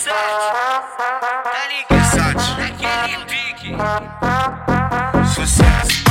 Tá ligado? Naquele pique. Sucesso.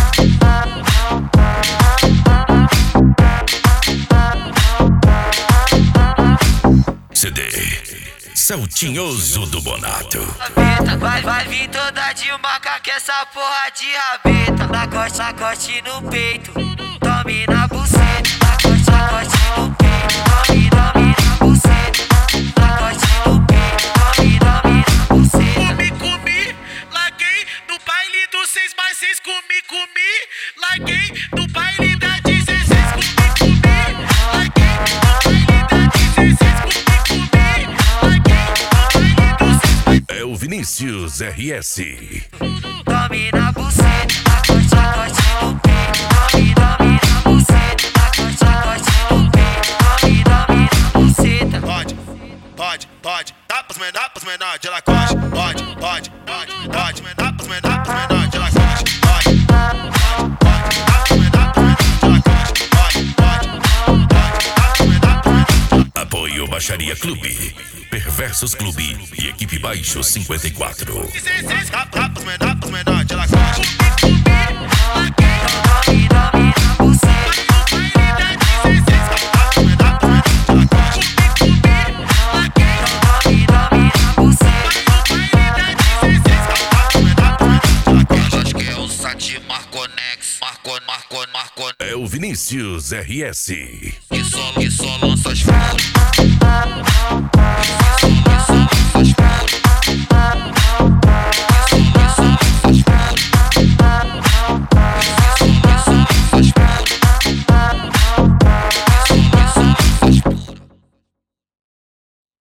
CD Saltinhoso do Bonato. Vai vir toda de maca que essa porra de rabeta. Lacoste no peito, tome na buceta. Lacoste no peito, tome na buceta. Lacoste no peito, tome na buceta. Comi, larguei no baile do 6x6. Comi, larguei no baile da 16. Comi, larguei no baile da 16. Comi, larguei no baile do 6x6. É o Vinícius RS. Tome na buceta, lacoste no peito, tome na buceta. Lacoste no peito, tome na buceta. Pode, dá pros menor de Lacoste. Pode, dá pros menor de Lacoste. Pode, dá pros menor de Lacoste. Pode. Apoio Baixaria Clube, Perversos Clube e Equipe Baixo 54. Dá pros menor de Lacoste. Tome na buceta. Acho que é o Sati Marconex. Marco. É o Vinícius RS. Que só lança as flores.